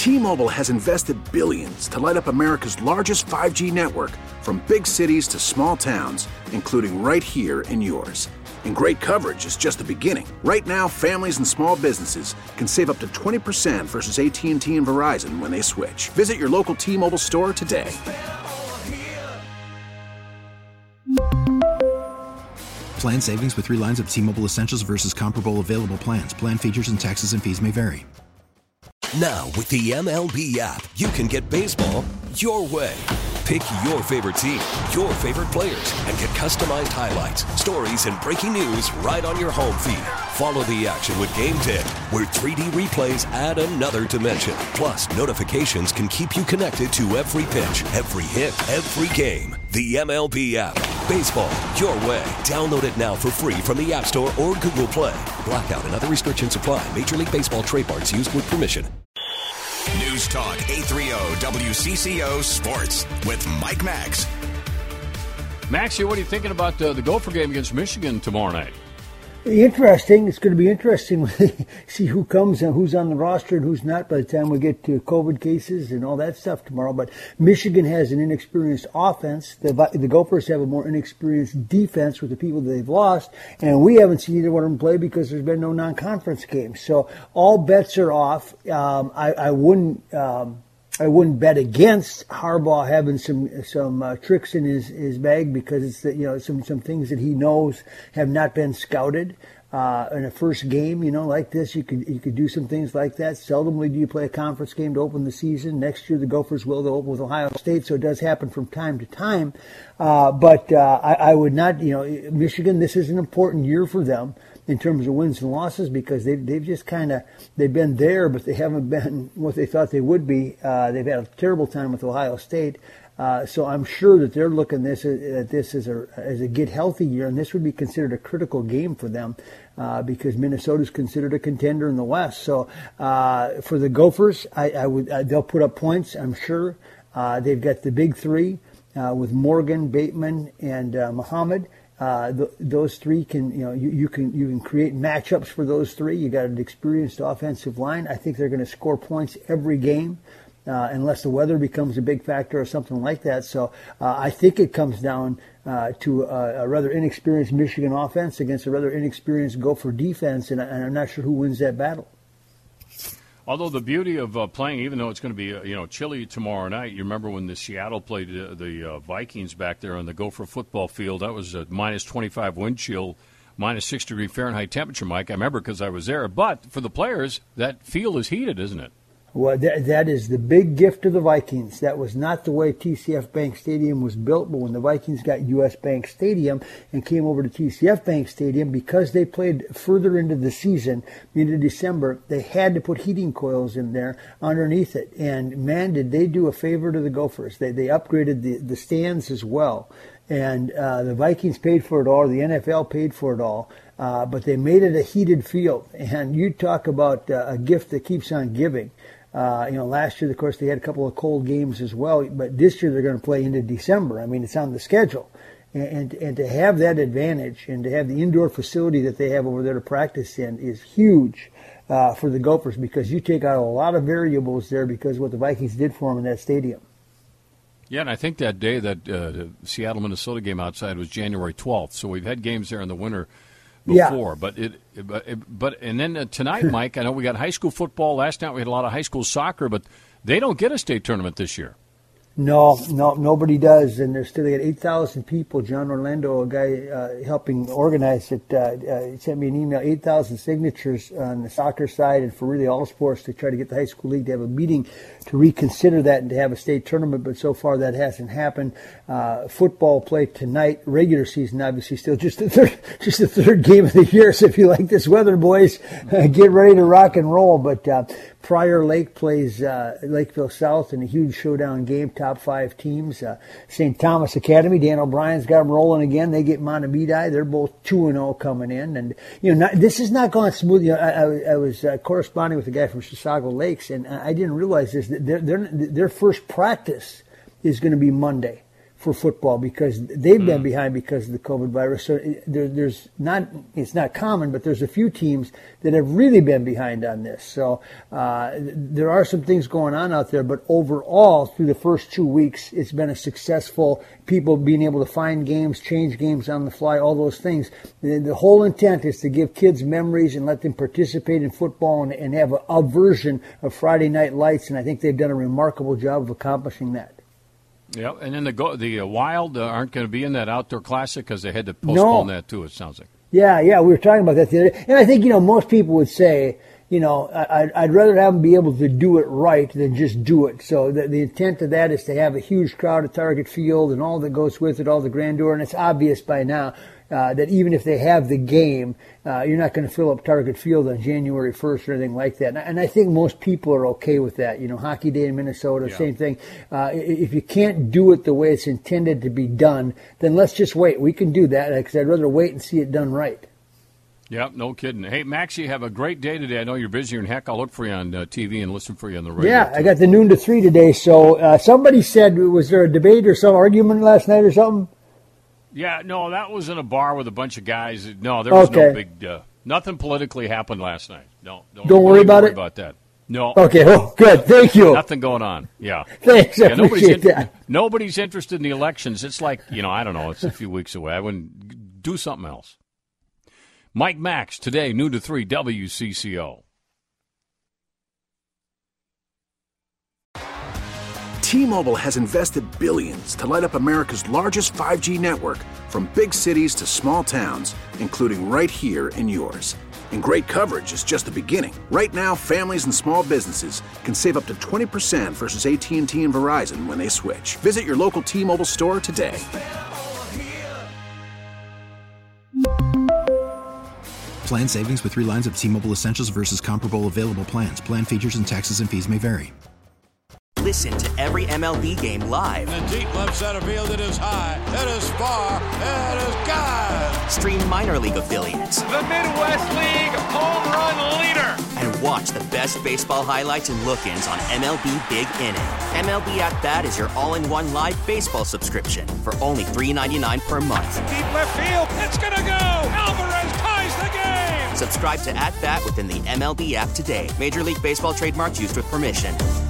T-Mobile has invested billions to light up America's largest 5G network, from big cities to small towns, including right here in yours. And great coverage is just the beginning. Right now, families and small businesses can save up to 20% versus AT&T and Verizon when they switch. Visit your local T-Mobile store today. Plan savings with 3 lines of T-Mobile Essentials versus comparable available plans. Plan features and taxes and fees may vary. Now, with the MLB app, you can get baseball your way. Pick your favorite team, your favorite players, and get customized highlights, stories, and breaking news right on your home feed. Follow the action with Game Day, where 3D replays add another dimension. Plus, notifications can keep you connected to every pitch, every hit, every game. The MLB app. Baseball your way. Download it now for free from the App Store or Google Play. Blackout and other restrictions apply. Major League Baseball trademarks used with permission. News Talk 830 WCCO Sports with Mike Max. Maxie, what are you thinking about the Gopher game against Michigan tomorrow night? Interesting. It's going to be interesting to see who comes and who's on the roster and who's not by the time we get to COVID cases and all that stuff tomorrow. But Michigan has an inexperienced offense. The Gophers have a more inexperienced defense with the people that they've lost. And we haven't seen either one of them play because there's been no non-conference games. So all bets are off. I wouldn't bet against Harbaugh having some tricks in his bag, because it's some things that he knows have not been scouted in a first game. Like this, you could do some things like that. Seldomly do you play a conference game to open the season. Next year the Gophers will open with Ohio State, so it does happen from time to time. But I would not. Michigan, this is an important year for them in terms of wins and losses, because they've just they've been there, but they haven't been what they thought they would be. They've had a terrible time with Ohio State. So I'm sure that they're looking at this as a get healthy year, and this would be considered a critical game for them, because Minnesota's considered a contender in the West. So for the Gophers, they'll put up points, I'm sure. They've got the big three with Morgan, Bateman, and Muhammad. Those three can, you can create matchups for those three. You got an experienced offensive line. I think they're going to score points every game, unless the weather becomes a big factor or something like that. So I think it comes down to a rather inexperienced Michigan offense against a rather inexperienced Gopher defense, and I'm not sure who wins that battle. Although the beauty of playing, even though it's going to be chilly tomorrow night, you remember when the Seattle played the Vikings back there on the Gopher football field, that was a minus 25 wind chill, minus 6 degree Fahrenheit temperature, Mike. I remember because I was there. But for the players, that field is heated, isn't it? Well, that is the big gift of the Vikings. That was not the way TCF Bank Stadium was built, but when the Vikings got U.S. Bank Stadium and came over to TCF Bank Stadium, because they played further into the season, into December, they had to put heating coils in there underneath it. And, man, did they do a favor to the Gophers. They upgraded the stands as well. And the Vikings paid for it all. The NFL paid for it all. But they made it a heated field. And you talk about a gift that keeps on giving. Last year, of course, they had a couple of cold games as well, but this year they're going to play into December. I mean, it's on the schedule. And to have that advantage and to have the indoor facility that they have over there to practice in is huge for the Gophers, because you take out a lot of variables there because of what the Vikings did for them in that stadium. Yeah, and I think that day that Seattle-Minnesota game outside was January 12th, so we've had games there in the winter before, yeah. But then tonight, Mike, I know we got high school football. Last night we had a lot of high school soccer, but they don't get a state tournament this year. No, nobody does, and they got 8,000 people. John Orlando, a guy helping organize it, sent me an email, 8,000 signatures on the soccer side and for really all sports to try to get the high school league to have a meeting to reconsider that and to have a state tournament, but so far that hasn't happened. Football play tonight, regular season obviously still just the third game of the year, so if you like this weather, boys, get ready to rock and roll. But Prior Lake plays Lakeville South in a huge showdown game, top 5 teams. St. Thomas Academy, Dan O'Brien's got them rolling again. They get Montevideo. They're both 2-0 coming in. And, this has not gone smooth. I was corresponding with a guy from Chisago Lakes, and I didn't realize this. Their first practice is going to be Monday for football because they've been behind because of the COVID virus. So it's not common, but there's a few teams that have really been behind on this. So there are some things going on out there, but overall, through the first 2 weeks, it's been a successful, people being able to find games, change games on the fly, all those things. The whole intent is to give kids memories and let them participate in football and have a version of Friday Night Lights, and I think they've done a remarkable job of accomplishing that. Yeah, and then the Wild aren't going to be in that outdoor classic because they had to postpone that too, it sounds like. Yeah, we were talking about that the other day. And I think, most people would say, I'd rather have them be able to do it right than just do it. So the intent of that is to have a huge crowd at Target Field and all that goes with it, all the grandeur. And it's obvious by now that even if they have the game, you're not going to fill up Target Field on January 1st or anything like that. And I think most people are okay with that. Hockey Day in Minnesota, same thing. If you can't do it the way it's intended to be done, then let's just wait. We can do that because I'd rather wait and see it done right. Yeah, no kidding. Hey, Max, you have a great day today. I know you're busier than heck. I'll look for you on TV and listen for you on the radio. Yeah, I got the noon to 3 today. So somebody said, was there a debate or some argument last night or something? Yeah, no, that was in a bar with a bunch of guys. No, there was no big nothing politically happened last night. No, don't worry about it. About that. No. Okay, well, good. Thank you. Nothing going on. Yeah. Thanks. I appreciate that. Nobody's interested in the elections. It's like, I don't know, it's a few weeks away. I wouldn't do something else. Mike Max, today, noon to 3, WCCO. T-Mobile has invested billions to light up America's largest 5G network, from big cities to small towns, including right here in yours. And great coverage is just the beginning. Right now, families and small businesses can save up to 20% versus AT&T and Verizon when they switch. Visit your local T-Mobile store today. Plan savings with 3 lines of T-Mobile Essentials versus comparable available plans. Plan features and taxes and fees may vary. Listen to every MLB game live. In the deep left center field, it is high, it is far, it is gone. Stream minor league affiliates. The Midwest League home run leader. And watch the best baseball highlights and look-ins on MLB Big Inning. MLB At Bat is your all-in-one live baseball subscription for only $3.99 per month. Deep left field, it's gonna go. Alvarez ties the game. Subscribe to At Bat within the MLB app today. Major League Baseball trademarks used with permission.